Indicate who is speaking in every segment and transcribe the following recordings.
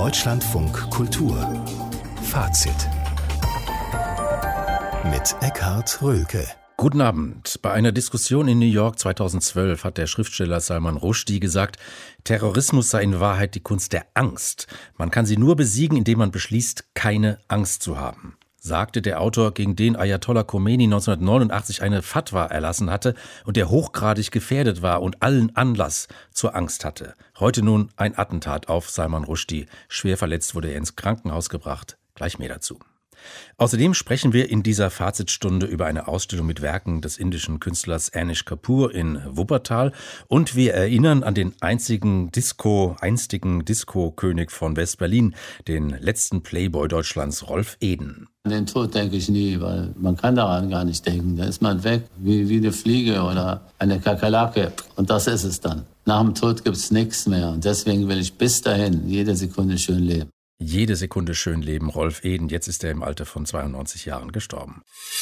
Speaker 1: Deutschlandfunk Kultur Fazit mit Eckhard Röhlke.
Speaker 2: Guten Abend. Bei einer Diskussion in New York 2012 hat der Schriftsteller Salman Rushdie gesagt, Terrorismus sei in Wahrheit die Kunst der Angst. Man kann sie nur besiegen, indem man beschließt, keine Angst zu haben, sagte der Autor, gegen den Ayatollah Khomeini 1989 eine Fatwa erlassen hatte und der hochgradig gefährdet war und allen Anlass zur Angst hatte. Heute nun ein Attentat auf Salman Rushdie. Schwer verletzt wurde er ins Krankenhaus gebracht. Gleich mehr dazu. Außerdem sprechen wir in dieser Fazitstunde über eine Ausstellung mit Werken des indischen Künstlers Anish Kapoor in Wuppertal und wir erinnern an den einstigen Disco-König von West-Berlin, den letzten Playboy Deutschlands, Rolf Eden.
Speaker 3: An den Tod denke ich nie, weil man kann daran gar nicht denken. Da ist man weg, wie eine Fliege oder eine Kakerlake. Und das ist es dann. Nach dem Tod gibt es nichts mehr. Und deswegen will ich bis dahin jede Sekunde schön leben.
Speaker 2: Jede Sekunde schön leben, Rolf Eden. Jetzt ist er im Alter von 92 Jahren gestorben.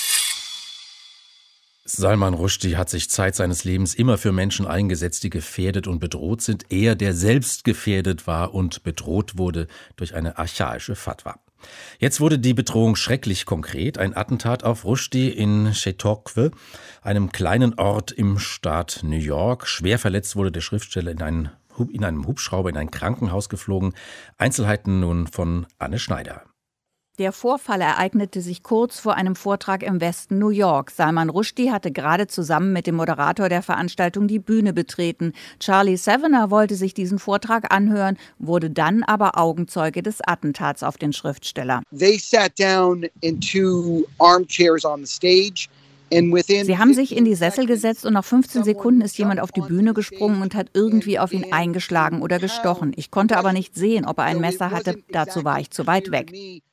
Speaker 2: Salman Rushdie hat sich Zeit seines Lebens immer für Menschen eingesetzt, die gefährdet und bedroht sind. Er, der selbst gefährdet war und bedroht wurde durch eine archaische Fatwa. Jetzt wurde die Bedrohung schrecklich konkret. Ein Attentat auf Rushdie in Chautauqua, einem kleinen Ort im Staat New York. Schwer verletzt wurde der Schriftsteller in einem Hubschrauber in ein Krankenhaus geflogen. Einzelheiten nun von Anne Schneider.
Speaker 4: Der Vorfall ereignete sich kurz vor einem Vortrag im Westen New York. Salman Rushdie hatte gerade zusammen mit dem Moderator der Veranstaltung die Bühne betreten. Charlie Savener wollte sich diesen Vortrag anhören, wurde dann aber Augenzeuge des Attentats auf den Schriftsteller.
Speaker 5: They sat down in two armchairs on the stage.
Speaker 4: Sie haben sich in die Sessel gesetzt und nach 15 Sekunden ist jemand auf die Bühne gesprungen und hat irgendwie auf ihn eingeschlagen oder gestochen. Ich konnte aber nicht sehen, ob er ein Messer hatte, dazu war ich zu weit weg.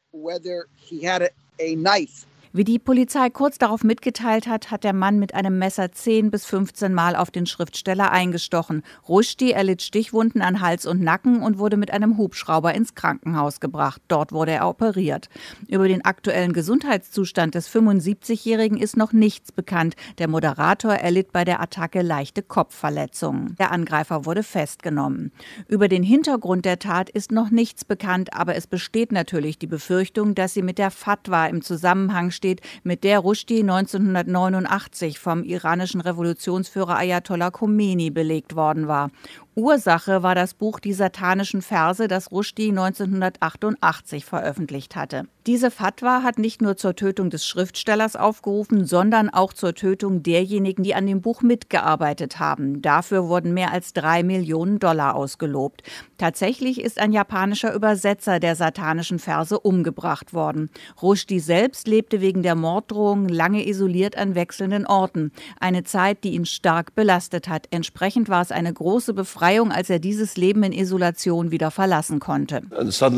Speaker 4: Wie die Polizei kurz darauf mitgeteilt hat, hat der Mann mit einem Messer 10 bis 15 Mal auf den Schriftsteller eingestochen. Rushdie erlitt Stichwunden an Hals und Nacken und wurde mit einem Hubschrauber ins Krankenhaus gebracht. Dort wurde er operiert. Über den aktuellen Gesundheitszustand des 75-Jährigen ist noch nichts bekannt. Der Moderator erlitt bei der Attacke leichte Kopfverletzungen. Der Angreifer wurde festgenommen. Über den Hintergrund der Tat ist noch nichts bekannt, aber es besteht natürlich die Befürchtung, dass sie mit der Fatwa im Zusammenhang steht, mit der Rushdie 1989 vom iranischen Revolutionsführer Ayatollah Khomeini belegt worden war. Ursache war das Buch Die satanischen Verse, das Rushdie 1988 veröffentlicht hatte. Diese Fatwa hat nicht nur zur Tötung des Schriftstellers aufgerufen, sondern auch zur Tötung derjenigen, die an dem Buch mitgearbeitet haben. Dafür wurden mehr als $3 Millionen ausgelobt. Tatsächlich ist ein japanischer Übersetzer der satanischen Verse umgebracht worden. Rushdie selbst lebte wegen der Morddrohungen lange isoliert an wechselnden Orten. Eine Zeit, die ihn stark belastet hat. Entsprechend war es eine große Befreiung, als er dieses Leben in Isolation wieder verlassen konnte. Und statt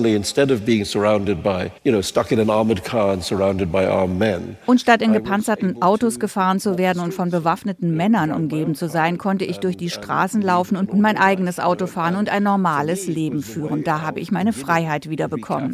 Speaker 4: in gepanzerten Autos gefahren zu werden und von bewaffneten Männern umgeben zu sein, konnte ich durch die Straßen laufen und mein eigenes Auto fahren und ein normales Leben führen. Da habe ich meine Freiheit wiederbekommen.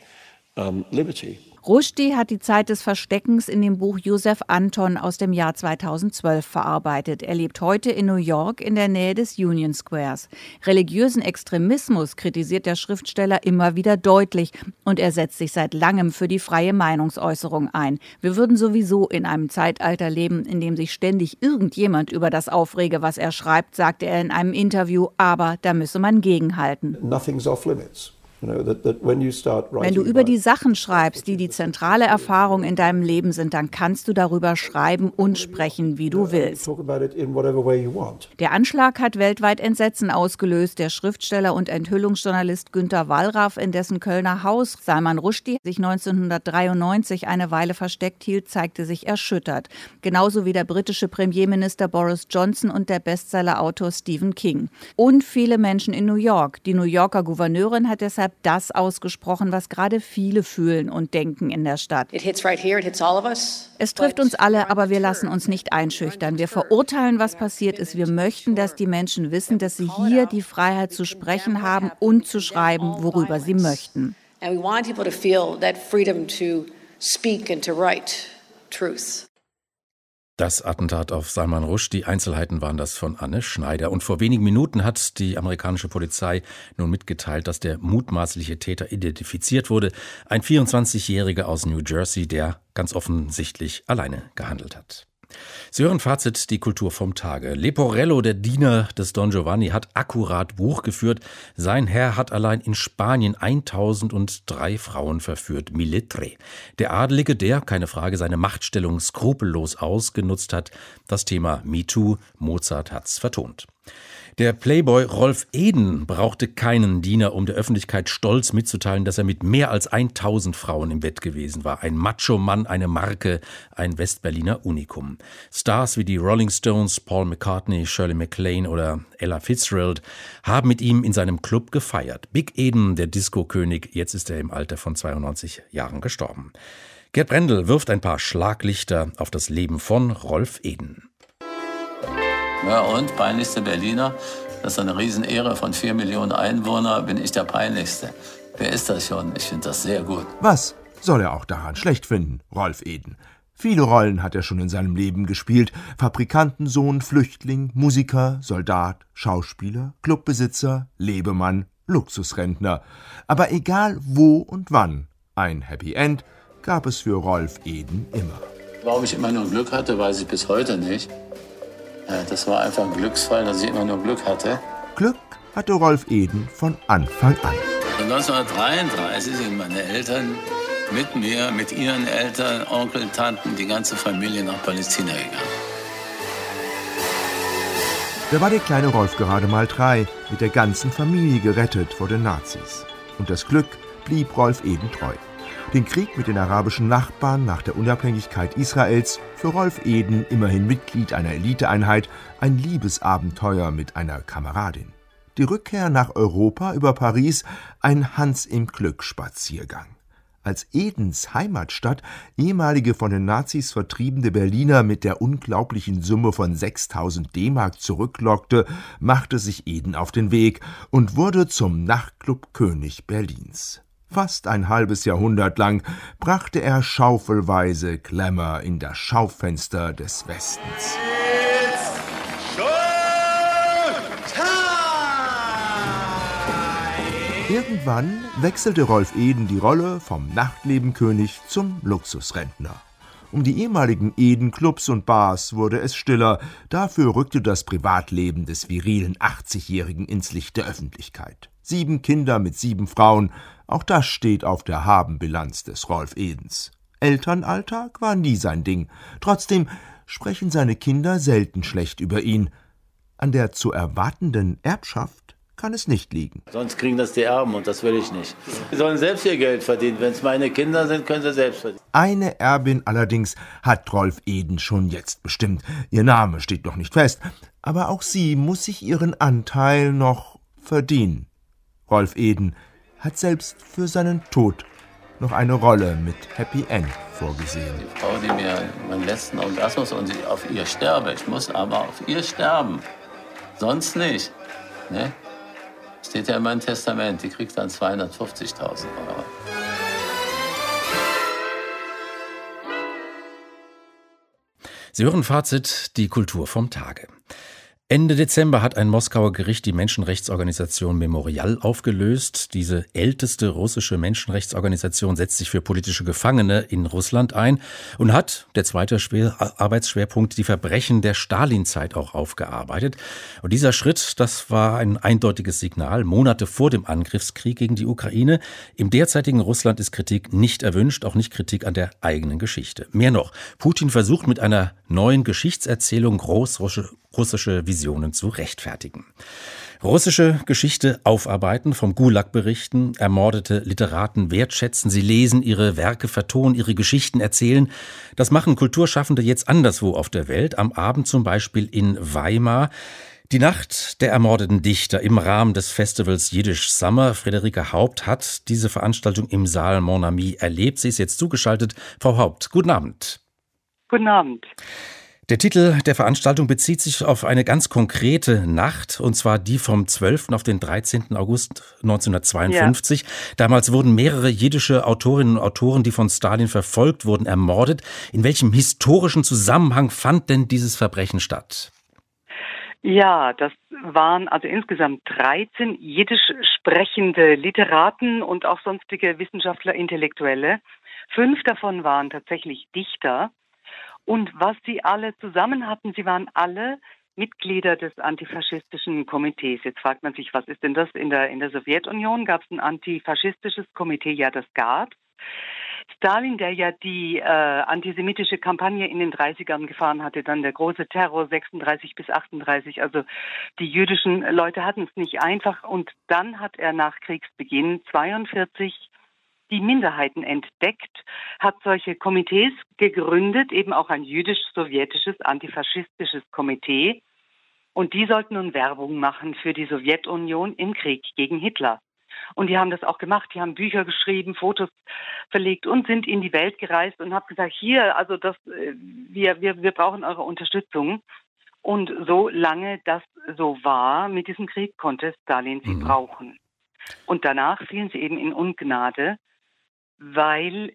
Speaker 4: Rushdie hat die Zeit des Versteckens in dem Buch Joseph Anton aus dem Jahr 2012 verarbeitet. Er lebt heute in New York in der Nähe des Union Squares. Religiösen Extremismus kritisiert der Schriftsteller immer wieder deutlich und er setzt sich seit langem für die freie Meinungsäußerung ein. Wir würden sowieso in einem Zeitalter leben, in dem sich ständig irgendjemand über das aufrege, was er schreibt, sagte er in einem Interview, aber da müsse man gegenhalten.
Speaker 6: Nothing's off limits.
Speaker 4: Wenn du über die Sachen schreibst, die die zentrale Erfahrung in deinem Leben sind, dann kannst du darüber schreiben und sprechen, wie du willst. Der Anschlag hat weltweit Entsetzen ausgelöst. Der Schriftsteller und Enthüllungsjournalist Günter Wallraff, in dessen Kölner Haus Salman Rushdie sich 1993 eine Weile versteckt hielt, zeigte sich erschüttert. Genauso wie der britische Premierminister Boris Johnson und der Bestsellerautor Stephen King. Und viele Menschen in New York. Die New Yorker Gouverneurin hat deshalb das ausgesprochen, was gerade viele fühlen und denken in der Stadt. Es trifft uns alle, aber wir lassen uns nicht einschüchtern. Wir verurteilen, was passiert ist. Wir möchten, dass die Menschen wissen, dass sie hier die Freiheit zu sprechen haben und zu schreiben, worüber sie möchten. And we want people to feel that freedom to speak and to write truth.
Speaker 2: Das Attentat auf Salman Rushdie, Einzelheiten waren das von Anne Schneider. Und vor wenigen Minuten hat die amerikanische Polizei nun mitgeteilt, dass der mutmaßliche Täter identifiziert wurde. Ein 24-Jähriger aus New Jersey, der ganz offensichtlich alleine gehandelt hat. Sie hören Fazit, die Kultur vom Tage. Leporello, der Diener des Don Giovanni, hat akkurat Buch geführt. Sein Herr hat allein in Spanien 1003 Frauen verführt. Militre. Der Adelige, der, keine Frage, seine Machtstellung skrupellos ausgenutzt hat. Das Thema MeToo, Mozart hat's vertont. Der Playboy Rolf Eden brauchte keinen Diener, um der Öffentlichkeit stolz mitzuteilen, dass er mit mehr als 1000 Frauen im Bett gewesen war. Ein Macho-Mann, eine Marke, ein Westberliner Unikum. Stars wie die Rolling Stones, Paul McCartney, Shirley MacLaine oder Ella Fitzgerald haben mit ihm in seinem Club gefeiert. Big Eden, der Disco-König, jetzt ist er im Alter von 92 Jahren gestorben. Gerd Brendel wirft ein paar Schlaglichter auf das Leben von Rolf Eden.
Speaker 3: Ja, und peinlichste Berliner, das ist eine Riesenehre, von 4 Millionen Einwohnern bin ich der peinlichste. Wer ist das schon? Ich finde das sehr gut.
Speaker 6: Was soll er auch daran schlecht finden, Rolf Eden? Viele Rollen hat er schon in seinem Leben gespielt. Fabrikantensohn, Flüchtling, Musiker, Soldat, Schauspieler, Clubbesitzer, Lebemann, Luxusrentner. Aber egal wo und wann, ein Happy End gab es für Rolf Eden immer.
Speaker 3: Warum ich immer nur Glück hatte, weiß ich bis heute nicht. Das war einfach ein Glücksfall, dass ich immer nur Glück hatte.
Speaker 6: Glück hatte Rolf Eden von Anfang an.
Speaker 3: 1933 sind meine Eltern mit mir, mit ihren Eltern, Onkel, Tanten, die ganze Familie nach Palästina gegangen.
Speaker 6: Da war der kleine Rolf gerade mal 3, mit der ganzen Familie gerettet vor den Nazis. Und das Glück blieb Rolf Eden treu. Den Krieg mit den arabischen Nachbarn nach der Unabhängigkeit Israels, für Rolf Eden immerhin Mitglied einer Eliteeinheit, ein Liebesabenteuer mit einer Kameradin. Die Rückkehr nach Europa über Paris, ein Hans-im-Glück-Spaziergang. Als Edens Heimatstadt ehemalige von den Nazis vertriebene Berliner mit der unglaublichen Summe von 6.000 D-Mark zurücklockte, machte sich Eden auf den Weg und wurde zum Nachtclub-König Berlins. Fast ein halbes Jahrhundert lang brachte er schaufelweise Glamour in das Schaufenster des Westens. Irgendwann wechselte Rolf Eden die Rolle vom Nachtlebenkönig zum Luxusrentner. Um die ehemaligen Eden-Clubs und Bars wurde es stiller, dafür rückte das Privatleben des virilen 80-Jährigen ins Licht der Öffentlichkeit. 7 Kinder mit 7 Frauen, auch das steht auf der Habenbilanz des Rolf Edens. Elternalltag war nie sein Ding, trotzdem sprechen seine Kinder selten schlecht über ihn. An der zu erwartenden Erbschaft kann es nicht liegen.
Speaker 3: Sonst kriegen das die Erben und das will ich nicht. Sie sollen selbst ihr Geld verdienen. Wenn es meine Kinder sind, können sie selbst verdienen.
Speaker 6: Eine Erbin allerdings hat Rolf Eden schon jetzt bestimmt. Ihr Name steht noch nicht fest, aber auch sie muss sich ihren Anteil noch verdienen. Rolf Eden hat selbst für seinen Tod noch eine Rolle mit Happy End vorgesehen.
Speaker 3: Die Frau, die mir meinen letzten Orgasmus und ich auf ihr sterbe. Ich muss aber auf ihr sterben. Sonst nicht. Ne? Steht ja in meinem Testament. Die kriegt dann 250.000 €.
Speaker 2: Sie hören Fazit, die Kultur vom Tage. Ende Dezember hat ein Moskauer Gericht die Menschenrechtsorganisation Memorial aufgelöst. Diese älteste russische Menschenrechtsorganisation setzt sich für politische Gefangene in Russland ein und hat, der zweite Arbeitsschwerpunkt, die Verbrechen der Stalinzeit auch aufgearbeitet. Und dieser Schritt, das war ein eindeutiges Signal, Monate vor dem Angriffskrieg gegen die Ukraine. Im derzeitigen Russland ist Kritik nicht erwünscht, auch nicht Kritik an der eigenen Geschichte. Mehr noch, Putin versucht mit einer neuen Geschichtserzählung großrussische Visionen zu rechtfertigen. Russische Geschichte aufarbeiten, vom Gulag berichten, ermordete Literaten wertschätzen, sie lesen, ihre Werke vertonen, ihre Geschichten erzählen. Das machen Kulturschaffende jetzt anderswo auf der Welt, am Abend zum Beispiel in Weimar. Die Nacht der ermordeten Dichter im Rahmen des Festivals Yiddish Summer. Friederike Haupt hat diese Veranstaltung im Saal Mon Ami erlebt. Sie ist jetzt zugeschaltet. Frau Haupt, guten Abend.
Speaker 7: Guten Abend.
Speaker 2: Der Titel der Veranstaltung bezieht sich auf eine ganz konkrete Nacht, und zwar die vom 12. auf den 13. August 1952. Ja. Damals wurden mehrere jiddische Autorinnen und Autoren, die von Stalin verfolgt wurden, ermordet. In welchem historischen Zusammenhang fand denn dieses Verbrechen statt?
Speaker 7: Ja, das waren also insgesamt 13 jiddisch sprechende Literaten und auch sonstige Wissenschaftler, Intellektuelle. 5 davon waren tatsächlich Dichter. Und was sie alle zusammen hatten, sie waren alle Mitglieder des antifaschistischen Komitees. Jetzt fragt man sich, was ist denn das? In der Sowjetunion gab es ein antifaschistisches Komitee, ja, das gab's. Stalin, der ja die antisemitische Kampagne in den 30ern gefahren hatte, dann der große Terror 36 bis 38, also die jüdischen Leute hatten es nicht einfach. Und dann hat er nach Kriegsbeginn 42 die Minderheiten entdeckt, hat solche Komitees gegründet, eben auch ein jüdisch-sowjetisches antifaschistisches Komitee. Und die sollten nun Werbung machen für die Sowjetunion im Krieg gegen Hitler. Und die haben das auch gemacht, die haben Bücher geschrieben, Fotos verlegt und sind in die Welt gereist und haben gesagt, hier, also wir brauchen eure Unterstützung. Und solange das so war mit diesem Krieg, konnte Stalin sie brauchen. Und danach fielen sie eben in Ungnade, weil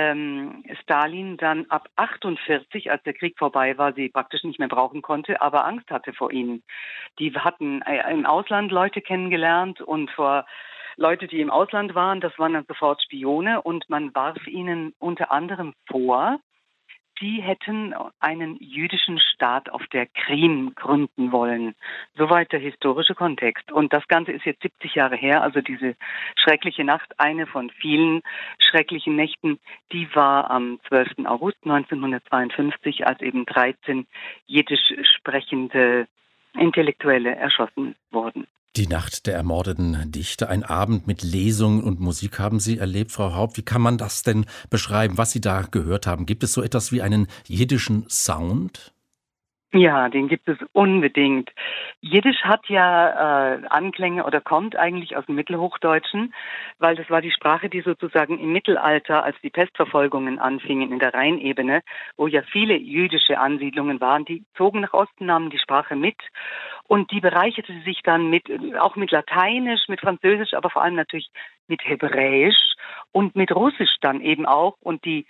Speaker 7: Stalin dann ab 48, als der Krieg vorbei war, sie praktisch nicht mehr brauchen konnte, aber Angst hatte vor ihnen. Die hatten im Ausland Leute kennengelernt und vor Leute, die im Ausland waren, das waren dann sofort Spione und man warf ihnen unter anderem vor, sie hätten einen jüdischen Staat auf der Krim gründen wollen. Soweit der historische Kontext. Und das Ganze ist jetzt 70 Jahre her, also diese schreckliche Nacht, eine von vielen schrecklichen Nächten, die war am 12. August 1952, als eben 13 jiddisch sprechende Intellektuelle erschossen wurden.
Speaker 2: Die Nacht der ermordeten Dichter, ein Abend mit Lesungen und Musik haben Sie erlebt, Frau Haupt. Wie kann man das denn beschreiben, was Sie da gehört haben? Gibt es so etwas wie einen jiddischen Sound?
Speaker 7: Ja, den gibt es unbedingt. Jiddisch hat ja Anklänge oder kommt eigentlich aus dem Mittelhochdeutschen, weil das war die Sprache, die sozusagen im Mittelalter, als die Pestverfolgungen anfingen in der Rheinebene, wo ja viele jüdische Ansiedlungen waren, die zogen nach Osten, nahmen die Sprache mit und die bereicherte sich dann auch mit Lateinisch, mit Französisch, aber vor allem natürlich mit Hebräisch und mit Russisch dann eben auch. Und die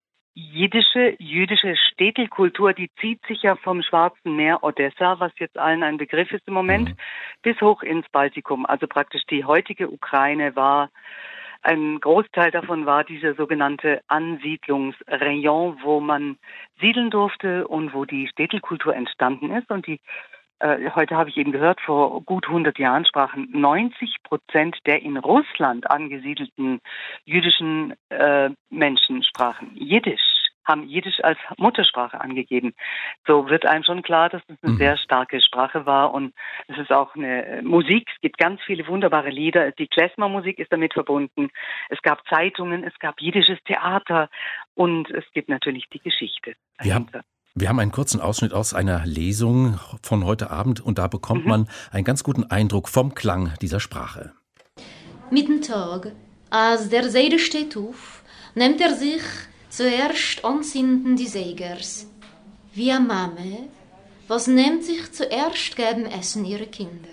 Speaker 7: jüdische Städtelkultur, die zieht sich ja vom Schwarzen Meer, Odessa, was jetzt allen ein Begriff ist im Moment, bis hoch ins Baltikum. Also praktisch die heutige Ukraine ein Großteil davon war dieser sogenannte Ansiedlungsrayon, wo man siedeln durfte und wo die Städtelkultur entstanden ist. Und heute habe ich eben gehört, vor gut 100 Jahren sprachen 90% der in Russland angesiedelten jüdischen Menschen sprachen Jiddisch, haben Jiddisch als Muttersprache angegeben. So wird einem schon klar, dass es eine sehr starke Sprache war und es ist auch eine Musik. Es gibt ganz viele wunderbare Lieder. Die Klezmer-Musik ist damit verbunden. Es gab Zeitungen, es gab jiddisches Theater und es gibt natürlich die Geschichte dahinter.
Speaker 2: Wir haben einen kurzen Ausschnitt aus einer Lesung von heute Abend und da bekommt man einen ganz guten Eindruck vom Klang dieser Sprache.
Speaker 8: Mitten Tag, als der Seide steht auf, nimmt sich zuerst anzünden die Sägers. Wie eine Mame, was nimmt sich zuerst geben Essen ihre Kinder.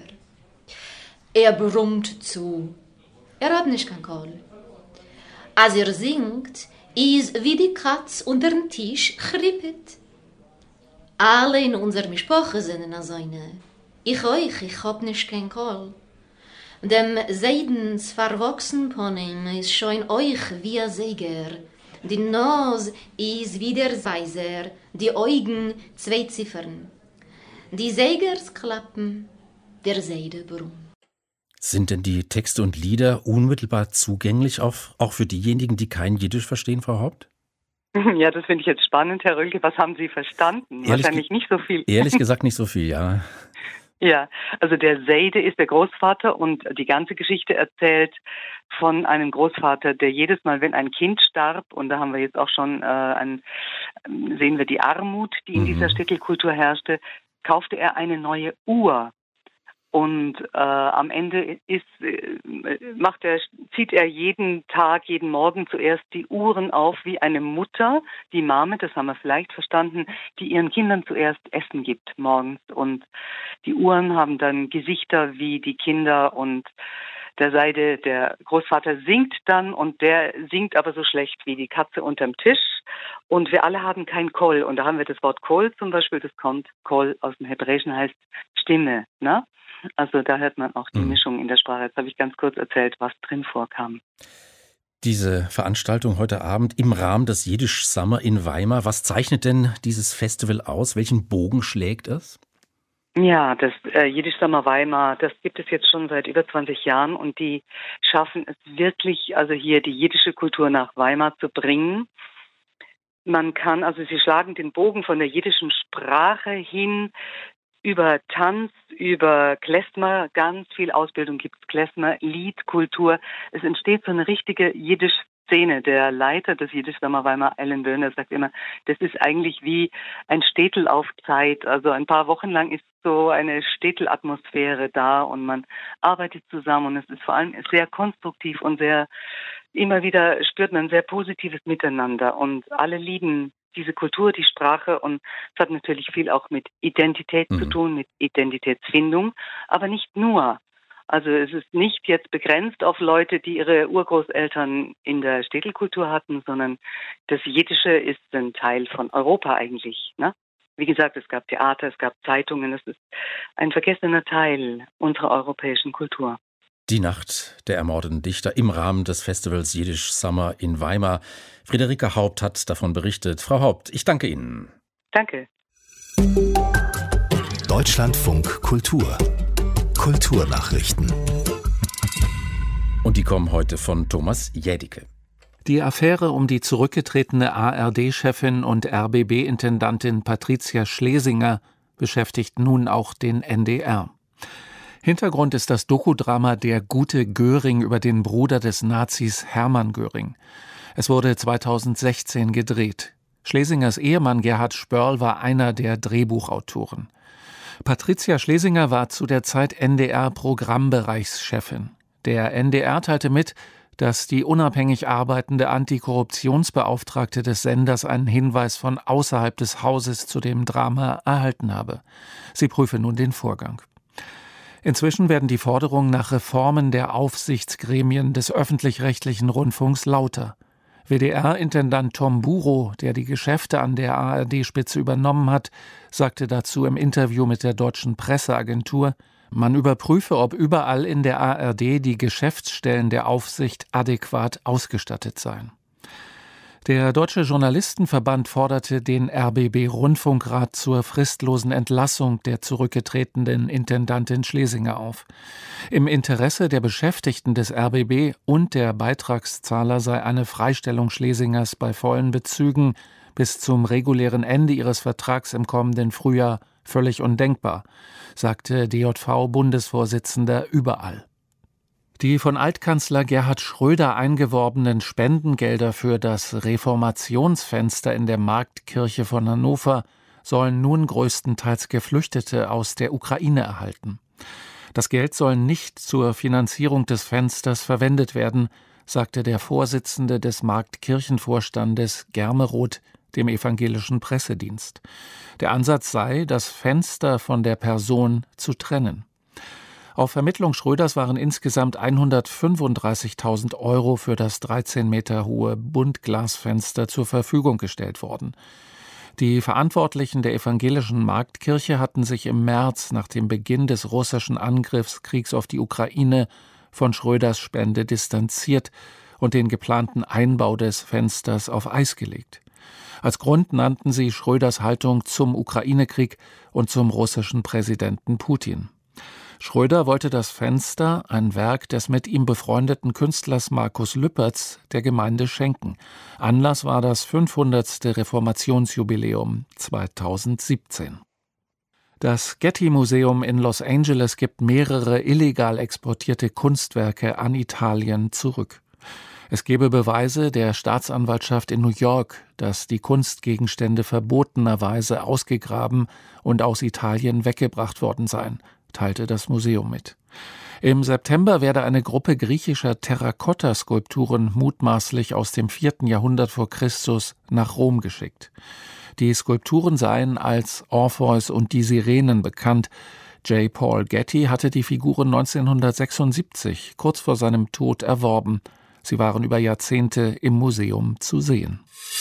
Speaker 8: Er brummt zu. Er hat nicht kein Kohl. Als er singt, ist wie die Katz unter dem Tisch chrippet. Alle in unserer Mischpoche sind eine Säune. Ich hab nicht kein Kohl. Dem Seidens verwachsen Ponym ist schon euch wie ein Säger. Die Nase ist wie der Weiser, die Augen 2 Ziffern. Die Sägers klappen, der Seide brummt.
Speaker 2: Sind denn die Texte und Lieder unmittelbar zugänglich, auch für diejenigen, die kein Jiddisch verstehen, Frau Haupt?
Speaker 7: Ja, das finde ich jetzt spannend, Herr Rölke. Was haben Sie verstanden? Wahrscheinlich nicht so viel.
Speaker 2: Ehrlich gesagt nicht so viel, ja.
Speaker 7: Ja, also der Seide ist der Großvater und die ganze Geschichte erzählt von einem Großvater, der jedes Mal, wenn ein Kind starb, und da haben wir jetzt auch schon sehen wir die Armut, die in dieser Städtelkultur herrschte, kaufte er eine neue Uhr. Und am Ende zieht er jeden Tag, jeden Morgen zuerst die Uhren auf wie eine Mutter, die Mame, das haben wir vielleicht verstanden, die ihren Kindern zuerst Essen gibt morgens. Und die Uhren haben dann Gesichter wie die Kinder und der Großvater singt dann und der singt aber so schlecht wie die Katze unterm Tisch. Und wir alle haben kein Kol. Und da haben wir das Wort Kol zum Beispiel, das kommt, Kol aus dem Hebräischen heißt Stimme, ne? Also da hört man auch die Mischung in der Sprache. Jetzt habe ich ganz kurz erzählt, was drin vorkam.
Speaker 2: Diese Veranstaltung heute Abend im Rahmen des Jiddisch Summer in Weimar, was zeichnet denn dieses Festival aus? Welchen Bogen schlägt es?
Speaker 7: Ja, das Jiddisch Summer Weimar, das gibt es jetzt schon seit über 20 Jahren und die schaffen es wirklich, also hier die jiddische Kultur nach Weimar zu bringen. Sie schlagen den Bogen von der jiddischen Sprache hin über Tanz, über Klezmer, ganz viel Ausbildung gibt es, Klezmer, Liedkultur. Es entsteht so eine richtige Jiddisch-Szene. Der Leiter des Jiddisch Summer Weimar, Alan Böhner, sagt immer, das ist eigentlich wie ein Städtel auf Zeit. Also ein paar Wochen lang ist so eine Städtelatmosphäre da und man arbeitet zusammen und es ist vor allem sehr konstruktiv und immer wieder spürt man ein sehr positives Miteinander und alle lieben diese Kultur, die Sprache und es hat natürlich viel auch mit Identität zu tun, mit Identitätsfindung, aber nicht nur. Also es ist nicht jetzt begrenzt auf Leute, die ihre Urgroßeltern in der Städtelkultur hatten, sondern das Jiddische ist ein Teil von Europa eigentlich, ne? Wie gesagt, es gab Theater, es gab Zeitungen, es ist ein vergessener Teil unserer europäischen Kultur.
Speaker 2: Die Nacht der ermordeten Dichter im Rahmen des Festivals Jiddisch Summer in Weimar. Friederike Haupt hat davon berichtet. Frau Haupt, ich danke Ihnen.
Speaker 7: Danke.
Speaker 1: Deutschlandfunk Kultur. Kulturnachrichten.
Speaker 2: Und die kommen heute von Thomas Jädicke.
Speaker 9: Die Affäre um die zurückgetretene ARD-Chefin und RBB-Intendantin Patricia Schlesinger beschäftigt nun auch den NDR. Hintergrund ist das Dokudrama Der gute Göring über den Bruder des Nazis Hermann Göring. Es wurde 2016 gedreht. Schlesingers Ehemann Gerhard Spörl war einer der Drehbuchautoren. Patricia Schlesinger war zu der Zeit NDR-Programmbereichschefin. Der NDR teilte mit, dass die unabhängig arbeitende Antikorruptionsbeauftragte des Senders einen Hinweis von außerhalb des Hauses zu dem Drama erhalten habe. Sie prüfe nun den Vorgang. Inzwischen werden die Forderungen nach Reformen der Aufsichtsgremien des öffentlich-rechtlichen Rundfunks lauter. WDR-Intendant Tom Burow, der die Geschäfte an der ARD-Spitze übernommen hat, sagte dazu im Interview mit der Deutschen Presseagentur, man überprüfe, ob überall in der ARD die Geschäftsstellen der Aufsicht adäquat ausgestattet seien. Der Deutsche Journalistenverband forderte den RBB-Rundfunkrat zur fristlosen Entlassung der zurückgetretenen Intendantin Schlesinger auf. Im Interesse der Beschäftigten des RBB und der Beitragszahler sei eine Freistellung Schlesingers bei vollen Bezügen bis zum regulären Ende ihres Vertrags im kommenden Frühjahr völlig undenkbar, sagte DJV-Bundesvorsitzender Überall. Die von Altkanzler Gerhard Schröder eingeworbenen Spendengelder für das Reformationsfenster in der Marktkirche von Hannover sollen nun größtenteils Geflüchtete aus der Ukraine erhalten. Das Geld soll nicht zur Finanzierung des Fensters verwendet werden, sagte der Vorsitzende des Marktkirchenvorstandes Germeroth dem evangelischen Pressedienst. Der Ansatz sei, das Fenster von der Person zu trennen. Auf Vermittlung Schröders waren insgesamt 135.000 € für das 13 Meter hohe Buntglasfenster zur Verfügung gestellt worden. Die Verantwortlichen der evangelischen Marktkirche hatten sich im März nach dem Beginn des russischen Angriffskriegs auf die Ukraine von Schröders Spende distanziert und den geplanten Einbau des Fensters auf Eis gelegt. Als Grund nannten sie Schröders Haltung zum Ukraine-Krieg und zum russischen Präsidenten Putin. Schröder wollte das Fenster, ein Werk des mit ihm befreundeten Künstlers Markus Lüpertz, der Gemeinde schenken. Anlass war das 500. Reformationsjubiläum 2017. Das Getty-Museum in Los Angeles gibt mehrere illegal exportierte Kunstwerke an Italien zurück. Es gebe Beweise der Staatsanwaltschaft in New York, dass die Kunstgegenstände verbotenerweise ausgegraben und aus Italien weggebracht worden seien. teilte das Museum mit. Im September werde eine Gruppe griechischer Terrakotta-Skulpturen mutmaßlich aus dem 4. Jahrhundert vor Christus nach Rom geschickt. Die Skulpturen seien als Orpheus und die Sirenen bekannt. J. Paul Getty hatte die Figuren 1976, kurz vor seinem Tod, erworben. Sie waren über Jahrzehnte im Museum zu sehen.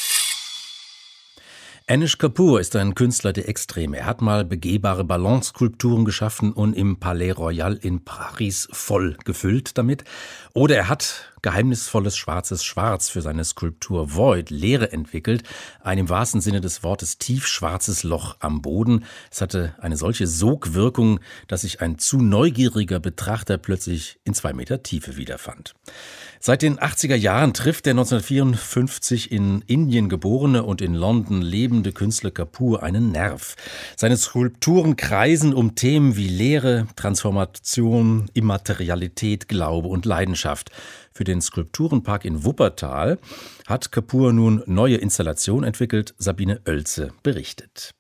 Speaker 2: Anish Kapoor ist ein Künstler der Extreme. Er hat mal begehbare Ballonskulpturen geschaffen und im Palais Royal in Paris voll gefüllt damit. Oder er hat geheimnisvolles schwarzes Schwarz für seine Skulptur Void, Leere, entwickelt. Ein im wahrsten Sinne des Wortes tiefschwarzes Loch am Boden. Es hatte eine solche Sogwirkung, dass sich ein zu neugieriger Betrachter plötzlich in 2 Meter Tiefe wiederfand. Seit den 80er Jahren trifft der 1954 in Indien geborene und in London lebende Künstler Kapoor einen Nerv. Seine Skulpturen kreisen um Themen wie Leere, Transformation, Immaterialität, Glaube und Leidenschaft. Für den Skulpturenpark in Wuppertal hat Kapoor nun neue Installationen entwickelt. Sabine Oelze berichtet.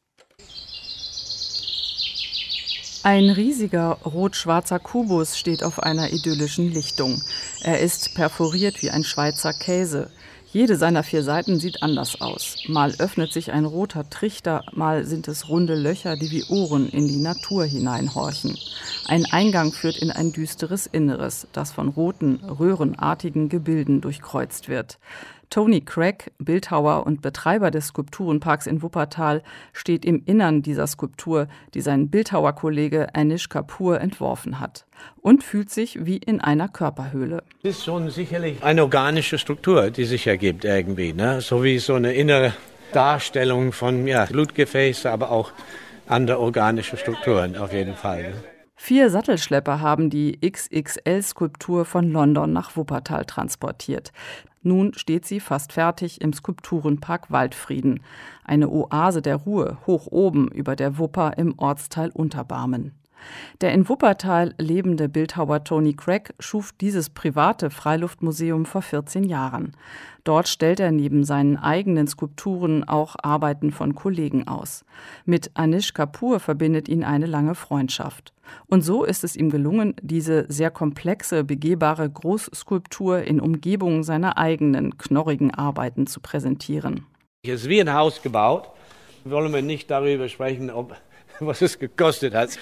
Speaker 10: Ein riesiger rot-schwarzer Kubus steht auf einer idyllischen Lichtung. Er ist perforiert wie ein Schweizer Käse. Jede seiner 4 Seiten sieht anders aus. Mal öffnet sich ein roter Trichter, mal sind es runde Löcher, die wie Ohren in die Natur hineinhorchen. Ein Eingang führt in ein düsteres Inneres, das von roten, röhrenartigen Gebilden durchkreuzt wird. Tony Craig, Bildhauer und Betreiber des Skulpturenparks in Wuppertal, steht im Innern dieser Skulptur, die sein Bildhauerkollege Anish Kapoor entworfen hat, und fühlt sich wie in einer Körperhöhle.
Speaker 11: Es ist schon sicherlich eine organische Struktur, die sich ergibt irgendwie, ne? So wie so eine innere Darstellung von Blutgefäße, aber auch andere organische Strukturen auf jeden Fall. Ne?
Speaker 10: 4 Sattelschlepper haben die XXL-Skulptur von London nach Wuppertal transportiert. Nun steht sie fast fertig im Skulpturenpark Waldfrieden. Eine Oase der Ruhe, hoch oben über der Wupper im Ortsteil Unterbarmen. Der in Wuppertal lebende Bildhauer Tony Craig schuf dieses private Freiluftmuseum vor 14 Jahren. Dort stellt er neben seinen eigenen Skulpturen auch Arbeiten von Kollegen aus. Mit Anish Kapoor verbindet ihn eine lange Freundschaft. Und so ist es ihm gelungen, diese sehr komplexe, begehbare Großskulptur in Umgebung seiner eigenen, knorrigen Arbeiten zu präsentieren.
Speaker 11: Es ist wie ein Haus gebaut. Wollen wir nicht darüber sprechen, was es gekostet hat.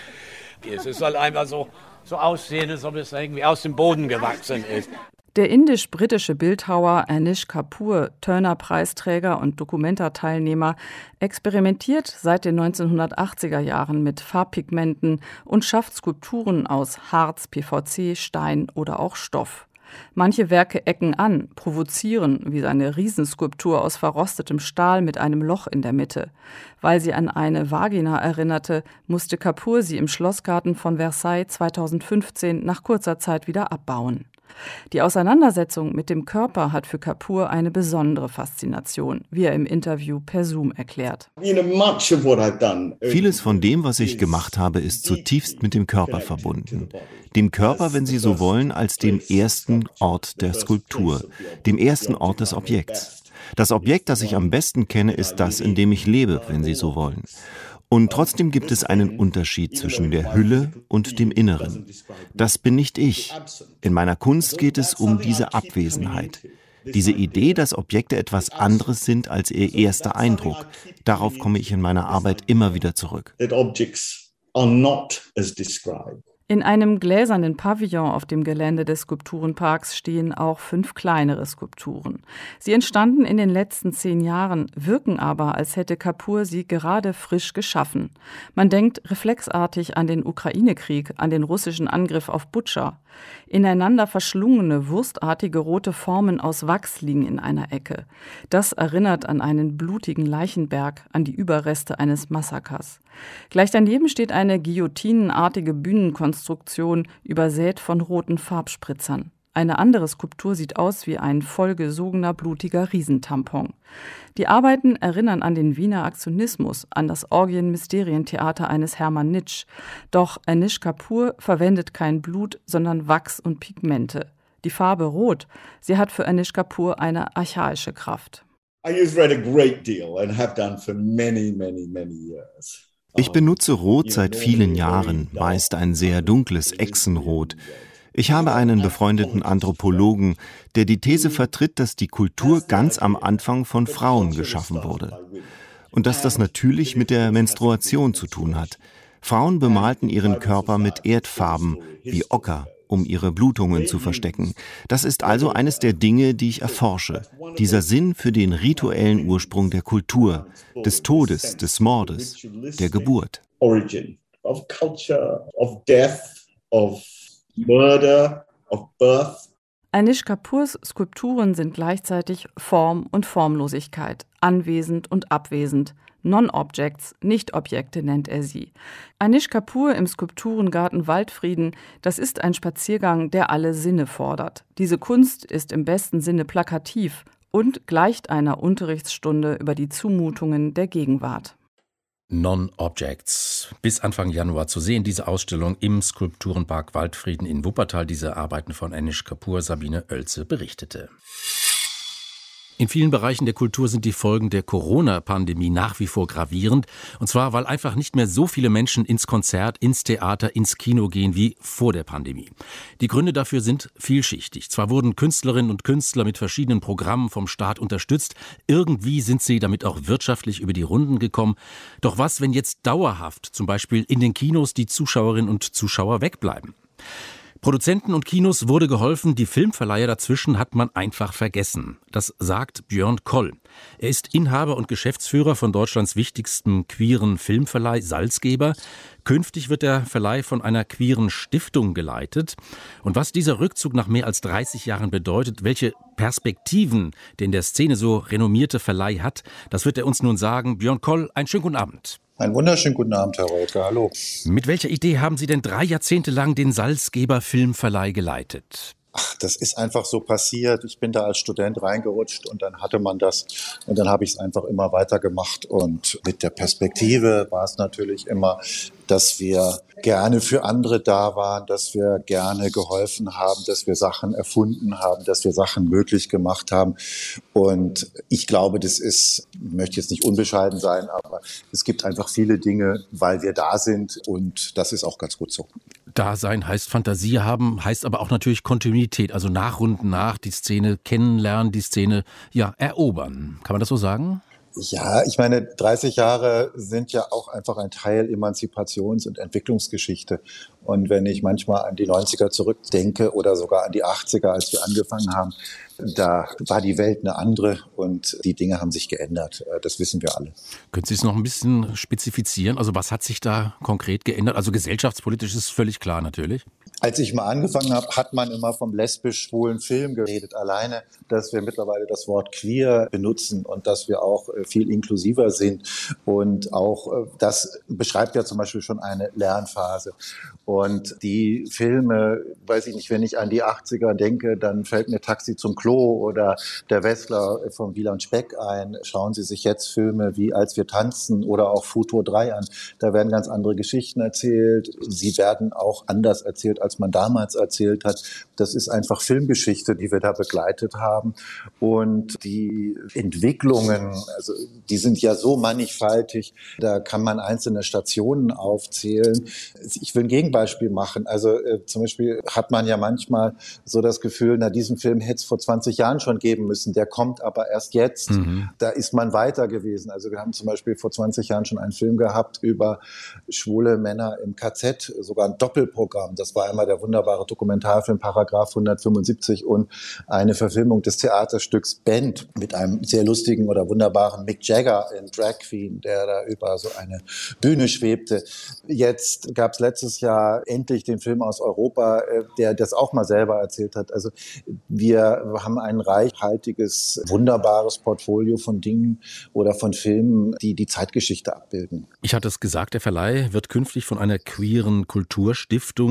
Speaker 11: Es soll einmal so aussehen, als ob es irgendwie aus dem Boden gewachsen ist.
Speaker 10: Der indisch-britische Bildhauer Anish Kapoor, Turner-Preisträger und Documenta-Teilnehmer, experimentiert seit den 1980er Jahren mit Farbpigmenten und schafft Skulpturen aus Harz, PVC, Stein oder auch Stoff. Manche Werke ecken an, provozieren, wie seine Riesenskulptur aus verrostetem Stahl mit einem Loch in der Mitte. Weil sie an eine Vagina erinnerte, musste Kapoor sie im Schlossgarten von Versailles 2015 nach kurzer Zeit wieder abbauen. Die Auseinandersetzung mit dem Körper hat für Kapoor eine besondere Faszination, wie er im Interview per Zoom erklärt.
Speaker 12: Vieles von dem, was ich gemacht habe, ist zutiefst mit dem Körper verbunden. Dem Körper, wenn Sie so wollen, als dem ersten Ort der Skulptur, dem ersten Ort des Objekts. Das Objekt, das ich am besten kenne, ist das, in dem ich lebe, wenn Sie so wollen. Und trotzdem gibt es einen Unterschied zwischen der Hülle und dem Inneren. Das bin nicht ich. In meiner Kunst geht es um diese Abwesenheit. Diese Idee, dass Objekte etwas anderes sind als ihr erster Eindruck. Darauf komme ich in meiner Arbeit immer wieder zurück.
Speaker 10: In einem gläsernen Pavillon auf dem Gelände des Skulpturenparks stehen auch 5 kleinere Skulpturen. Sie entstanden in den letzten 10 Jahren, wirken aber, als hätte Kapoor sie gerade frisch geschaffen. Man denkt reflexartig an den Ukraine-Krieg, an den russischen Angriff auf Butscha. Ineinander verschlungene, wurstartige rote Formen aus Wachs liegen in einer Ecke. Das erinnert an einen blutigen Leichenberg, an die Überreste eines Massakers. Gleich daneben steht eine guillotinenartige Bühnenkonstruktion, übersät von roten Farbspritzern. Eine andere Skulptur sieht aus wie ein vollgesogener, blutiger Riesentampon. Die Arbeiten erinnern an den Wiener Aktionismus, an das Orgien-Mysterientheater eines Hermann Nitsch. Doch Anish Kapoor verwendet kein Blut, sondern Wachs und Pigmente. Die Farbe Rot, sie hat für Anish Kapoor eine archaische Kraft.
Speaker 13: I use red a great deal and have done for many, many, many years.
Speaker 12: Ich benutze Rot seit vielen Jahren, meist ein sehr dunkles Echsenrot. Ich habe einen befreundeten Anthropologen, der die These vertritt, dass die Kultur ganz am Anfang von Frauen geschaffen wurde. Und dass das natürlich mit der Menstruation zu tun hat. Frauen bemalten ihren Körper mit Erdfarben, wie Ocker, um ihre Blutungen zu verstecken. Das ist also eines der Dinge, die ich erforsche. Dieser Sinn für den rituellen Ursprung der Kultur, des Todes, des Mordes, der Geburt.
Speaker 13: Origin of culture, of death, of murder, of birth.
Speaker 10: Anish Kapoors Skulpturen sind gleichzeitig Form und Formlosigkeit, anwesend und abwesend. Non-Objects, Nicht-Objekte nennt er sie. Anish Kapoor im Skulpturengarten Waldfrieden, das ist ein Spaziergang, der alle Sinne fordert. Diese Kunst ist im besten Sinne plakativ und gleicht einer Unterrichtsstunde über die Zumutungen der Gegenwart.
Speaker 2: Non-Objects. Bis Anfang Januar zu sehen, diese Ausstellung im Skulpturenpark Waldfrieden in Wuppertal. Diese Arbeiten von Anish Kapoor, Sabine Oelze berichtete. In vielen Bereichen der Kultur sind die Folgen der Corona-Pandemie nach wie vor gravierend. Und zwar, weil einfach nicht mehr so viele Menschen ins Konzert, ins Theater, ins Kino gehen wie vor der Pandemie. Die Gründe dafür sind vielschichtig. Zwar wurden Künstlerinnen und Künstler mit verschiedenen Programmen vom Staat unterstützt. Irgendwie sind sie damit auch wirtschaftlich über die Runden gekommen. Doch was, wenn jetzt dauerhaft zum Beispiel in den Kinos die Zuschauerinnen und Zuschauer wegbleiben? Produzenten und Kinos wurde geholfen, die Filmverleiher dazwischen hat man einfach vergessen. Das sagt Björn Koll. Er ist Inhaber und Geschäftsführer von Deutschlands wichtigstem queeren Filmverleih Salzgeber. Künftig wird der Verleih von einer queeren Stiftung geleitet. Und was dieser Rückzug nach mehr als 30 Jahren bedeutet, welche Perspektiven der in der Szene so renommierte Verleih hat, das wird er uns nun sagen. Björn Koll, einen schönen guten Abend.
Speaker 14: Einen wunderschönen guten Abend, Herr Reuter. Hallo.
Speaker 2: Mit welcher Idee haben Sie denn 3 Jahrzehnte lang den Salzgeber Filmverleih geleitet?
Speaker 14: Ach, das ist einfach so passiert. Ich bin da als Student reingerutscht und dann hatte man das und dann habe ich es einfach immer weitergemacht. Und mit der Perspektive war es natürlich immer, dass wir gerne für andere da waren, dass wir gerne geholfen haben, dass wir Sachen erfunden haben, dass wir Sachen möglich gemacht haben. Und ich glaube, das ist, ich möchte jetzt nicht unbescheiden sein, aber es gibt einfach viele Dinge, weil wir da sind und das ist auch ganz gut so.
Speaker 2: Dasein heißt Fantasie haben, heißt aber auch natürlich Kontinuität, also nach und nach die Szene kennenlernen, die Szene erobern. Kann man das so sagen?
Speaker 14: Ja, ich meine, 30 Jahre sind ja auch einfach ein Teil Emanzipations- und Entwicklungsgeschichte. Und wenn ich manchmal an die 90er zurückdenke oder sogar an die 80er, als wir angefangen haben, da war die Welt eine andere und die Dinge haben sich geändert. Das wissen wir alle.
Speaker 2: Können Sie es noch ein bisschen spezifizieren? Also was hat sich da konkret geändert? Also gesellschaftspolitisch ist völlig klar natürlich.
Speaker 14: Als ich mal angefangen habe, hat man immer vom lesbisch-schwulen Film geredet. Alleine, dass wir mittlerweile das Wort queer benutzen und dass wir auch viel inklusiver sind. Und auch das beschreibt ja zum Beispiel schon eine Lernphase. Und die Filme, weiß ich nicht, wenn ich an die 80er denke, dann fällt mir Taxi zum Klo oder Der Wessler von Wieland Speck ein. Schauen Sie sich jetzt Filme wie Als wir tanzen oder auch Futur 3 an. Da werden ganz andere Geschichten erzählt. Sie werden auch anders erzählt, als man damals erzählt hat. Das ist einfach Filmgeschichte, die wir da begleitet haben. Und die Entwicklungen, also die sind ja so mannigfaltig, da kann man einzelne Stationen aufzählen. Ich will ein Gegenbeispiel machen. Also zum Beispiel hat man ja manchmal so das Gefühl, diesen Film hätte es vor 20 Jahren schon geben müssen, der kommt aber erst jetzt. Da ist man weiter gewesen. Also wir haben zum Beispiel vor 20 Jahren schon einen Film gehabt über schwule Männer im KZ, sogar ein Doppelprogramm. Das war einmal der wunderbare Dokumentarfilm Paragraph 175 und eine Verfilmung des Theaterstücks Band mit einem sehr lustigen oder wunderbaren Mick Jagger in Drag Queen, der da über so eine Bühne schwebte. Jetzt gab es letztes Jahr endlich den Film aus Europa, der das auch mal selber erzählt hat. Also wir haben ein reichhaltiges, wunderbares Portfolio von Dingen oder von Filmen, die die Zeitgeschichte abbilden.
Speaker 2: Ich hatte es gesagt, der Verleih wird künftig von einer queeren Kulturstiftung geführt.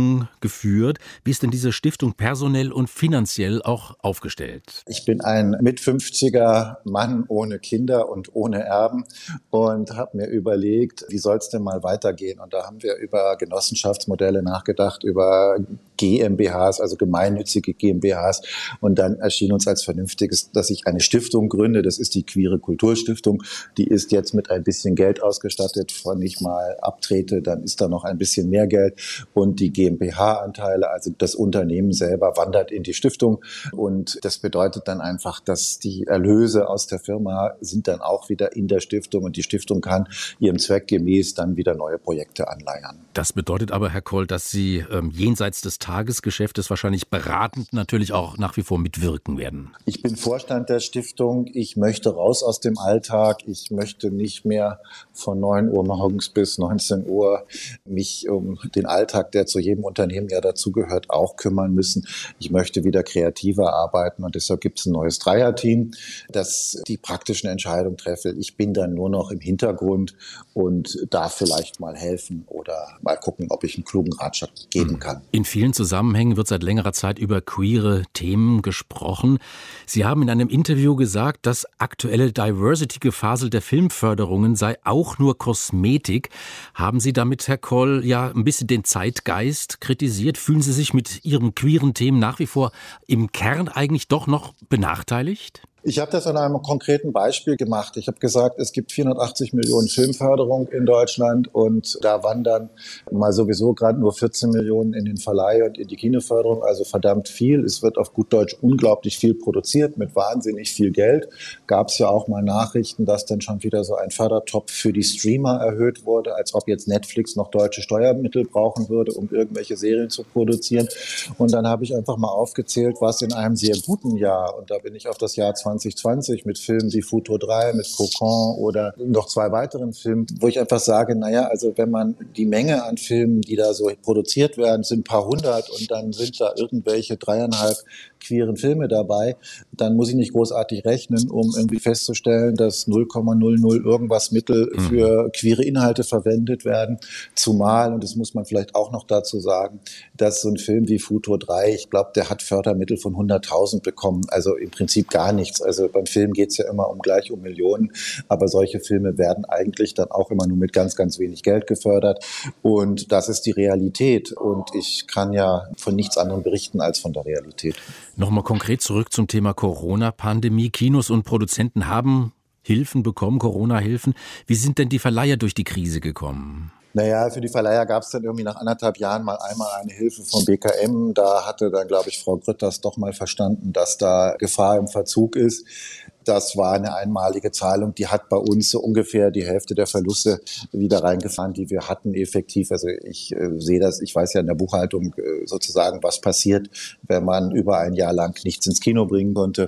Speaker 2: geführt. Wie ist denn diese Stiftung personell und finanziell auch aufgestellt?
Speaker 14: Ich bin ein Mit-50er Mann ohne Kinder und ohne Erben und habe mir überlegt, wie soll es denn mal weitergehen? Und da haben wir über Genossenschaftsmodelle nachgedacht, über GmbHs, also gemeinnützige GmbHs. Und dann erschien uns als Vernünftiges, dass ich eine Stiftung gründe. Das ist die Queere Kulturstiftung. Die ist jetzt mit ein bisschen Geld ausgestattet. Wenn ich mal abtrete, dann ist da noch ein bisschen mehr Geld. Und die GmbH-Anteile, also das Unternehmen selber, wandert in die Stiftung. Und das bedeutet dann einfach, dass die Erlöse aus der Firma sind dann auch wieder in der Stiftung. Und die Stiftung kann ihrem Zweck gemäß dann wieder neue Projekte anleiern.
Speaker 2: Das bedeutet aber, Herr Koll, dass Sie jenseits des Tagesgeschäftes wahrscheinlich beratend natürlich auch nach wie vor mitwirken werden.
Speaker 14: Ich bin Vorstand der Stiftung. Ich möchte raus aus dem Alltag. Ich möchte nicht mehr von 9 Uhr morgens bis 19 Uhr mich um den Alltag, der zu jedem Unternehmen ja dazugehört, auch kümmern müssen. Ich möchte wieder kreativer arbeiten und deshalb gibt es ein neues Dreierteam, das die praktischen Entscheidungen treffe. Ich bin dann nur noch im Hintergrund und darf vielleicht mal helfen oder mal gucken, ob ich einen klugen Ratschlag geben kann.
Speaker 2: In vielen Zusammenhängen wird seit längerer Zeit über queere Themen gesprochen. Sie haben in einem Interview gesagt, das aktuelle Diversity-Gefasel der Filmförderungen sei auch nur Kosmetik. Haben Sie damit, Herr Koll, ja ein bisschen den Zeitgeist kritisiert? Fühlen Sie sich mit Ihren queeren Themen nach wie vor im Kern eigentlich doch noch benachteiligt?
Speaker 14: Ich habe das an einem konkreten Beispiel gemacht. Ich habe gesagt, es gibt 480 Millionen Filmförderung in Deutschland und da wandern mal sowieso gerade nur 14 Millionen in den Verleih und in die Kinoförderung, also verdammt viel. Es wird auf gut Deutsch unglaublich viel produziert mit wahnsinnig viel Geld. Gab es ja auch mal Nachrichten, dass dann schon wieder so ein Fördertopf für die Streamer erhöht wurde, als ob jetzt Netflix noch deutsche Steuermittel brauchen würde, um irgendwelche Serien zu produzieren. Und dann habe ich einfach mal aufgezählt, was in einem sehr guten Jahr, und da bin ich auf das Jahr 2020 mit Filmen wie Futur 3, mit Cocon oder noch 2 weiteren Filmen, wo ich einfach sage, naja, also wenn man die Menge an Filmen, die da so produziert werden, sind ein paar hundert und dann sind da irgendwelche 3,5 queeren Filme dabei, dann muss ich nicht großartig rechnen, um irgendwie festzustellen, dass 0,00 irgendwas Mittel für queere Inhalte verwendet werden. Zumal, und das muss man vielleicht auch noch dazu sagen, dass so ein Film wie Futur 3, ich glaube, der hat Fördermittel von 100.000 bekommen, also im Prinzip gar nichts. Also beim Film geht es ja immer gleich um Millionen, aber solche Filme werden eigentlich dann auch immer nur mit ganz, ganz wenig Geld gefördert und das ist die Realität und ich kann ja von nichts anderem berichten als von der Realität.
Speaker 2: Nochmal konkret zurück zum Thema Corona-Pandemie. Kinos und Produzenten haben Hilfen bekommen, Corona-Hilfen. Wie sind denn die Verleiher durch die Krise gekommen?
Speaker 14: Naja, für die Verleiher gab es dann irgendwie nach 1,5 Jahren mal einmal eine Hilfe vom BKM. Da hatte dann, glaube ich, Frau Grütters doch mal verstanden, dass da Gefahr im Verzug ist. Das war eine einmalige Zahlung, die hat bei uns so ungefähr die Hälfte der Verluste wieder reingefahren, die wir hatten effektiv. Also ich sehe das, ich weiß ja in der Buchhaltung sozusagen, was passiert, wenn man über ein Jahr lang nichts ins Kino bringen konnte.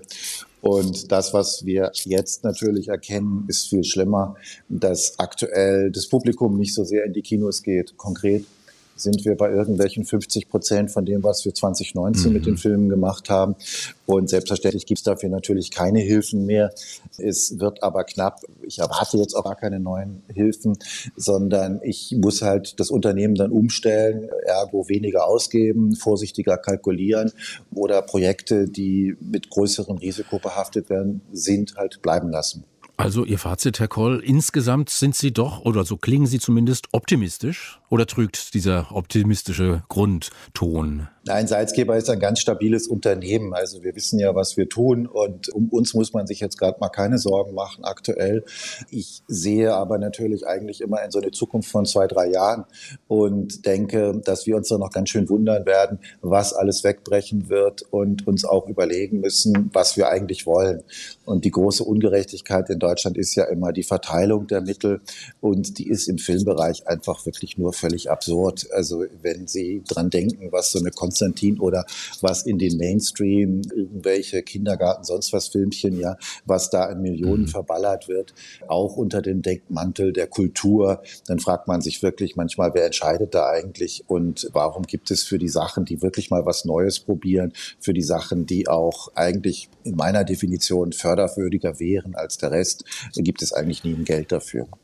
Speaker 14: Und das, was wir jetzt natürlich erkennen, ist viel schlimmer, dass aktuell das Publikum nicht so sehr in die Kinos geht. Konkret sind wir bei irgendwelchen 50% von dem, was wir 2019 mit den Filmen gemacht haben. Und selbstverständlich gibt es dafür natürlich keine Hilfen mehr. Es wird aber knapp. Ich erwarte jetzt auch gar keine neuen Hilfen, sondern ich muss halt das Unternehmen dann umstellen, ergo weniger ausgeben, vorsichtiger kalkulieren oder Projekte, die mit größerem Risiko behaftet werden, sind, halt bleiben lassen.
Speaker 2: Also Ihr Fazit, Herr Koll, insgesamt sind Sie doch, oder so klingen Sie zumindest, optimistisch? Oder trügt dieser optimistische Grundton?
Speaker 14: Nein, Salzgeber ist ein ganz stabiles Unternehmen. Also wir wissen ja, was wir tun und um uns muss man sich jetzt gerade mal keine Sorgen machen aktuell. Ich sehe aber natürlich eigentlich immer in so eine Zukunft von 2-3 Jahren und denke, dass wir uns da noch ganz schön wundern werden, was alles wegbrechen wird und uns auch überlegen müssen, was wir eigentlich wollen. Und die große Ungerechtigkeit in Deutschland ist ja immer die Verteilung der Mittel und die ist im Filmbereich einfach wirklich nur völlig absurd. Also wenn Sie dran denken, was so eine Konstantin oder was in den Mainstream, irgendwelche Kindergarten, sonst was Filmchen, ja, was da in Millionen verballert wird, auch unter dem Deckmantel der Kultur, dann fragt man sich wirklich manchmal, wer entscheidet da eigentlich und warum gibt es für die Sachen, die wirklich mal was Neues probieren, für die Sachen, die auch eigentlich in meiner Definition förderwürdiger wären als der Rest, gibt es eigentlich nie ein Geld dafür.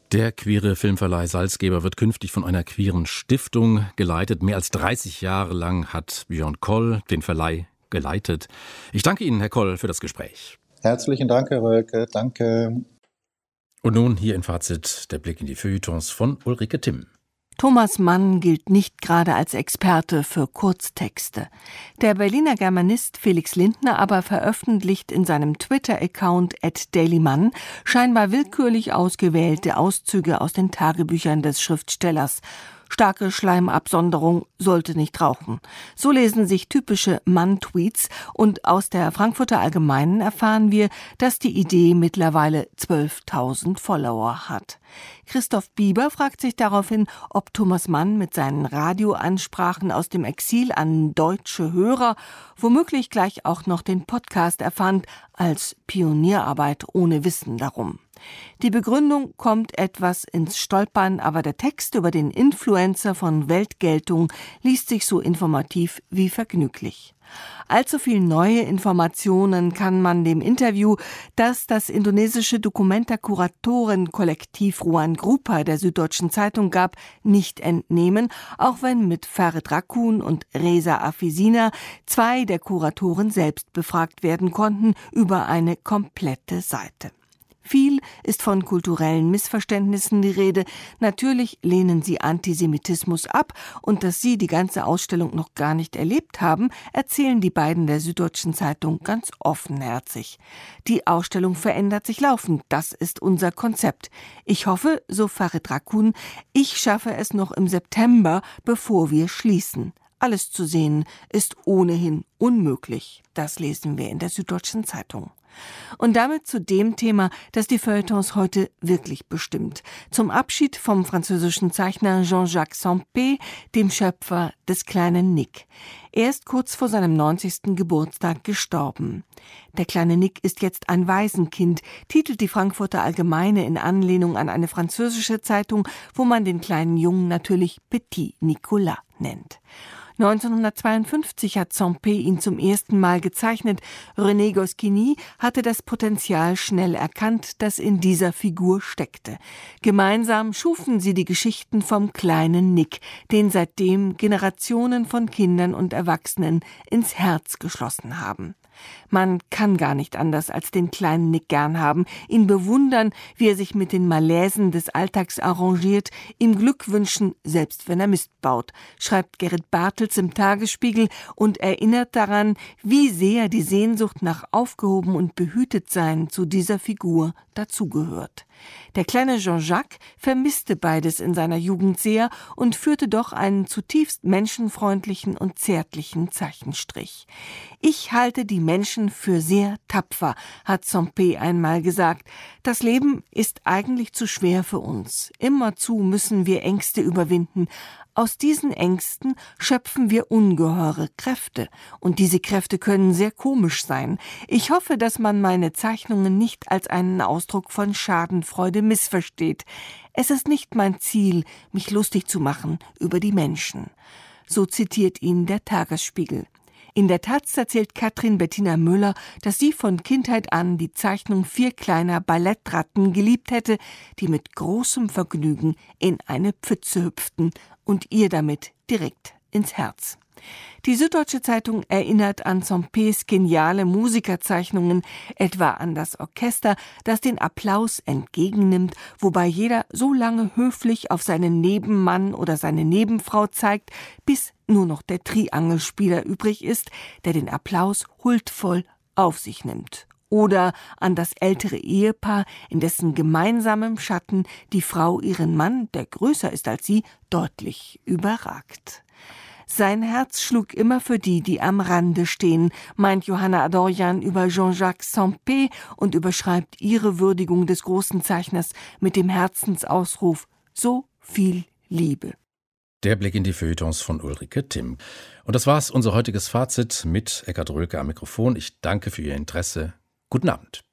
Speaker 2: Der queere Filmverleih Salzgeber wird künftig von einer queeren Stiftung geleitet. Mehr als 30 Jahre lang hat Björn Koll den Verleih geleitet. Ich danke Ihnen, Herr Koll, für das Gespräch.
Speaker 14: Herzlichen Dank, Herr Rölke. Danke.
Speaker 2: Und nun hier im Fazit der Blick in die Feuilletons von Ulrike Timm.
Speaker 15: Thomas Mann gilt nicht gerade als Experte für Kurztexte. Der Berliner Germanist Felix Lindner aber veröffentlicht in seinem Twitter-Account @dailymann scheinbar willkürlich ausgewählte Auszüge aus den Tagebüchern des Schriftstellers. Starke Schleimabsonderung, sollte nicht rauchen. So lesen sich typische Mann-Tweets und aus der Frankfurter Allgemeinen erfahren wir, dass die Idee mittlerweile 12.000 Follower hat. Christoph Bieber fragt sich daraufhin, ob Thomas Mann mit seinen Radioansprachen aus dem Exil an deutsche Hörer womöglich gleich auch noch den Podcast erfand als Pionierarbeit ohne Wissen darum. Die Begründung kommt etwas ins Stolpern, aber der Text über den Influencer von Weltgeltung liest sich so informativ wie vergnüglich. Allzu viel neue Informationen kann man dem Interview, das das indonesische Dokumenta-Kuratoren-Kollektiv Ruan Grupa der Süddeutschen Zeitung gab, nicht entnehmen, auch wenn mit Farid Rakun und Reza Afizina 2 der Kuratoren selbst befragt werden konnten über eine komplette Seite. Viel ist von kulturellen Missverständnissen die Rede. Natürlich lehnen sie Antisemitismus ab und dass sie die ganze Ausstellung noch gar nicht erlebt haben, erzählen die beiden der Süddeutschen Zeitung ganz offenherzig. Die Ausstellung verändert sich laufend, das ist unser Konzept. Ich hoffe, so Farid Rakun, ich schaffe es noch im September, bevor wir schließen. Alles zu sehen ist ohnehin unmöglich. Das lesen wir in der Süddeutschen Zeitung. Und damit zu dem Thema, das die Feuilletons heute wirklich bestimmt. Zum Abschied vom französischen Zeichner Jean-Jacques Sempé, dem Schöpfer des kleinen Nick. Er ist kurz vor seinem 90. Geburtstag gestorben. Der kleine Nick ist jetzt ein Waisenkind, titelt die Frankfurter Allgemeine in Anlehnung an eine französische Zeitung, wo man den kleinen Jungen natürlich Petit Nicolas nennt. 1952 hat Sempé ihn zum ersten Mal gezeichnet. René Goscinny hatte das Potenzial schnell erkannt, das in dieser Figur steckte. Gemeinsam schufen sie die Geschichten vom kleinen Nick, den seitdem Generationen von Kindern und Erwachsenen ins Herz geschlossen haben. Man kann gar nicht anders als den kleinen Nick gern haben, ihn bewundern, wie er sich mit den Malaisen des Alltags arrangiert, ihm Glück wünschen, selbst wenn er Mist baut, schreibt Gerrit Bartels im Tagesspiegel und erinnert daran, wie sehr die Sehnsucht nach aufgehoben und behütet sein zu dieser Figur dazugehört. Der kleine Jean-Jacques vermisste beides in seiner Jugend sehr und führte doch einen zutiefst menschenfreundlichen und zärtlichen Zeichenstrich. Ich halte die Menschen für sehr tapfer, hat Sempé einmal gesagt. Das Leben ist eigentlich zu schwer für uns. Immerzu müssen wir Ängste überwinden. Aus diesen Ängsten schöpfen wir ungeheure Kräfte. Und diese Kräfte können sehr komisch sein. Ich hoffe, dass man meine Zeichnungen nicht als einen Ausdruck von Schadenfreude missversteht. Es ist nicht mein Ziel, mich lustig zu machen über die Menschen. So zitiert ihn der Tagesspiegel. In der Taz erzählt Katrin Bettina Müller, dass sie von Kindheit an die Zeichnung 4 kleiner Ballettratten geliebt hätte, die mit großem Vergnügen in eine Pfütze hüpften und ihr damit direkt ins Herz. Die Süddeutsche Zeitung erinnert an Sempés geniale Musikerzeichnungen, etwa an das Orchester, das den Applaus entgegennimmt, wobei jeder so lange höflich auf seinen Nebenmann oder seine Nebenfrau zeigt, bis nur noch der Triangelspieler übrig ist, der den Applaus huldvoll auf sich nimmt. Oder an das ältere Ehepaar, in dessen gemeinsamem Schatten die Frau ihren Mann, der größer ist als sie, deutlich überragt. Sein Herz schlug immer für die, die am Rande stehen, meint Johanna Adorjan über Jean-Jacques Sempé und überschreibt ihre Würdigung des großen Zeichners mit dem Herzensausruf: So viel Liebe.
Speaker 2: Der Blick in die Feuilletons von Ulrike Timm. Und das war's, unser heutiges Fazit mit Eckhard Rölke am Mikrofon. Ich danke für Ihr Interesse. Guten Abend.